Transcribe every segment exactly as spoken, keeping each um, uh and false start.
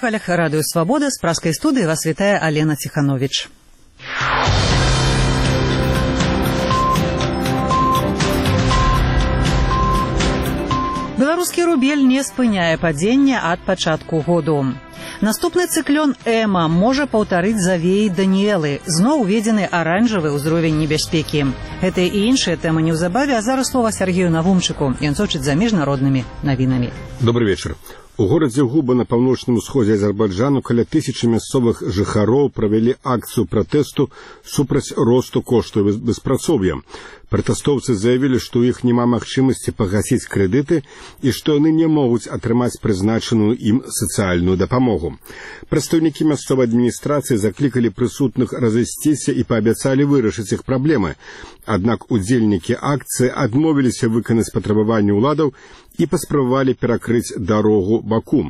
хвалях радыё «Свабода» з пражскай студыі вас вітае Алена Ціхановіч. Беларускі рубель не спыняе падзення ад пачатку году. Наступны цыклён Эма можа паўтарыць завеі Даніэлы. Зноў уведзены аранжавы ўзровень небяспекі. Гэта і іншыя тэмы неўзабаве, а зараз слова Сергею Навумчыку. Ён сочыць за міжнароднымі навінамі. Добрый вечар. У горадзе Губа на паўночным усходзе Азербайджану каля тысячы мясцовых жыхароў правялі акцыю пратэсту супраць росту коштаў беспрацоўя. Пратэстоўцы заявілі, што ў іх няма магчымасці пагасіць крэдыты і што яны не могуць атрымаць прызначаную ім сацыяльную дапамогу. Прадстаўнікі мясцовай адміністрацыі заклікалі прысутных разысціся і паабяцалі вырашыць іх праблемы. Аднак удзельнікі акцыі адмовіліся выканаць патрабаванні ўладаў і паспрабавалі перакрыць дарогу Баку.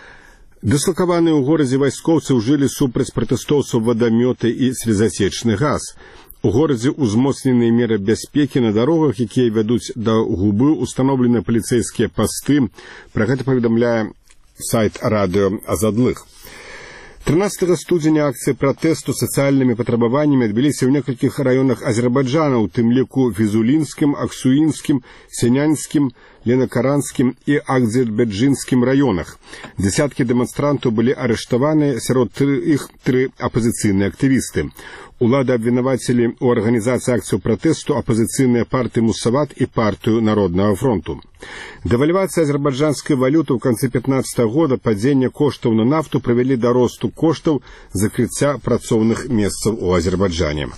Дыслакаваныя ў горадзе вайскоўцы ўжылі супраць пратэстоўцаў вадамёты і слезацечны газ. У горадзе ўзмоцненыя меры бяспекі на дарогах, якія вядуць да Губы, устаноўлены паліцэйскія пасты. Пра гэта паведамляе сайт радыё Азадлых. трынаццатага студзеня акцыі пратэсту сацыяльнымі патрабаваннямі адбыліся ў некалькіх раёнах Азербайджана, у тым ліку Фізулінскім, Аксуінскім, Сянянскім, Ленакаранскім і Акзербайджанскім раёнах. Дзясяткі дэманстрантаў былі арыштаваныя, сярод іх тры апазіцыйныя актывісты. Улады абвінавацілі ў арганізацыі акцыю пратэсту апазіцыйныя партыі Мусават і партыю Народнага фронту. Дэвальвацыя азербайджанскай валюты ў канцы пятнаццатага года, падзенне коштаў на нафту прывялі да росту коштаў закрыцця працоўных месцаў у Азербайджане.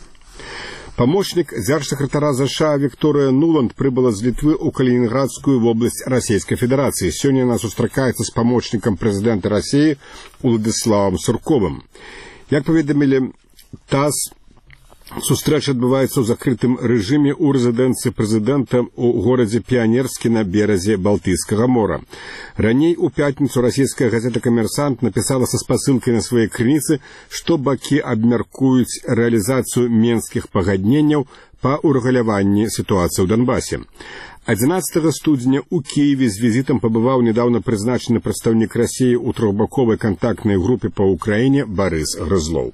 Памочнік дзяржсакратара ЗША Вікторыя Нуланд прыбыла з Літвы ў Калінінградскую вобласць Расійскай Федэрацыі. Сёння яна сустракаецца з памочнікам прэзідэнта Расіі Уладзіславам Сурковым. Як паведамілі ТАСС, сустрэча адбываецца ў закрытым рэжыме ў рэзідэнцыі прэзідэнта ў горадзе Піянерскі на беразе Балтыйскага мора. Раней у пятніцу расійская газета «Камерсант» напісала са спасылкай на сваёй крыніцы, што бакі абмяркуюць рэалізацыю менскіх пагадненняў па ўрэгуляванні сітуацыі ў Донбасе. адзінаццатага студзеня ў Кіеве з візітам пабываў нядаўна прызначаны прадстаўнік Расіі ў трохбаковай кантактнай групе па Ўкраіне Барыс Грызлоў.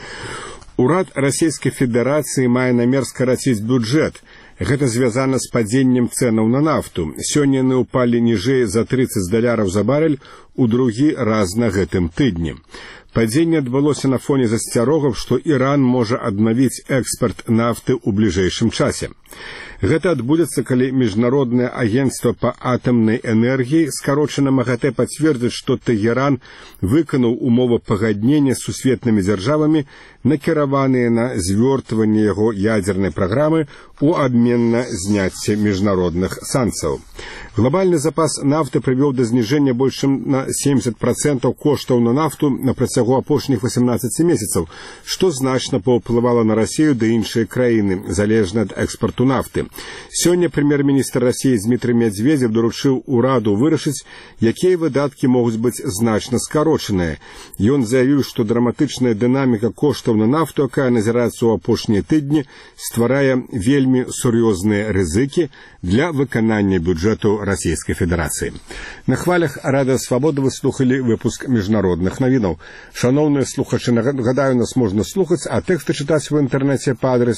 Урад Расійскай Федэрацыі мае намер скараціць бюджэт. Гэта звязана з падзеннем цэнаў на нафту. Сёння яны ўпалі ніжэй за трыццаць даляраў за барэль у другі раз на гэтым тыдні. Падзенне адбылося на фоне засцярогаў, што Іран можа аднавіць экспарт нафты ў бліжэйшым часе. Гэта адбудзецца, калі Міжнароднае агенцтва па атамнай энергіі, скарочана МАГАТЭ, пацвердзіць, што Тэгеран выканаў умовы пагаднення з сусветнымі дзяржавамі, накіраваныя на звёртванне яго ядзернай праграмы ў абмен на зняцце міжнародных санкцыяў. Глобальны запас нафты прывёў да зніжэння больш чым на семдзесят працэнтаў коштаў на нафту на працягу апошніх васемнаццаці месяцаў, што значна паўплывала на Расію ды іншыя краіны, залежна ад экспарту нафты. Сёння прэм'ер-міністр Расіі Дмітрый Медведзев даручыў ураду вырашыць, якія выдаткі могуць быць значна скарочаныя. Ён заявіў, што драматычная дынаміка коштаў на нафту, якая назіраецца ў апошнія тыдні, стварае вельмі сур'ёзныя рызыкі для выканання бюджэту Расійскай Федэрацыі. На хвалях радыё «Свабода» вы слухалі выпуск міжнародных навінаў. Шаноўныя слухачы, нагадаю, нас можна слухаць, а тэксты чытаць у інтэрнэце па адрасе